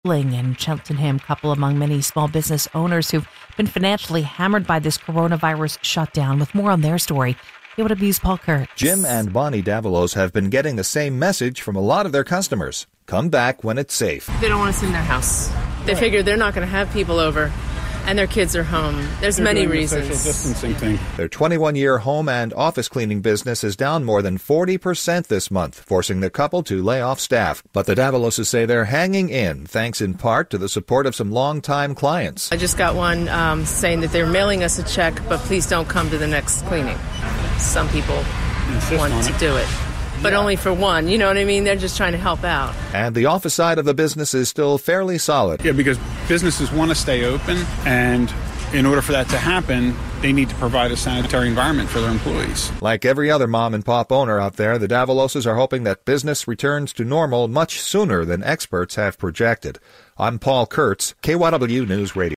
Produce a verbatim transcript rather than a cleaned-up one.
and Cheltenham couple among many small business owners who've been financially hammered by this coronavirus shutdown. With more on their story, K Y W's Paul Kurtz. Jim and Bonnie Davalos have been getting the same message from a lot of their customers. Come back when it's safe. They don't want us in their house. They figure they're not going to have people over, and their kids are home. There's They're many doing reasons. The social distancing thing. Their twenty-one-year home and office cleaning business is down more than forty percent this month, forcing the couple to lay off staff. But the Davaloses say they're hanging in, thanks in part to the support of some longtime clients. I just got one um, saying that they're mailing us a check, but please don't come to the next cleaning. Some people Insist want on to it. do it, but only for one. You know what I mean? They're just trying to help out. And the office side of the business is still fairly solid. Yeah, because businesses want to stay open, and in order for that to happen, they need to provide a sanitary environment for their employees. Like every other mom and pop owner out there, the Davaloses are hoping that business returns to normal much sooner than experts have projected. I'm Paul Kurtz, K Y W News Radio.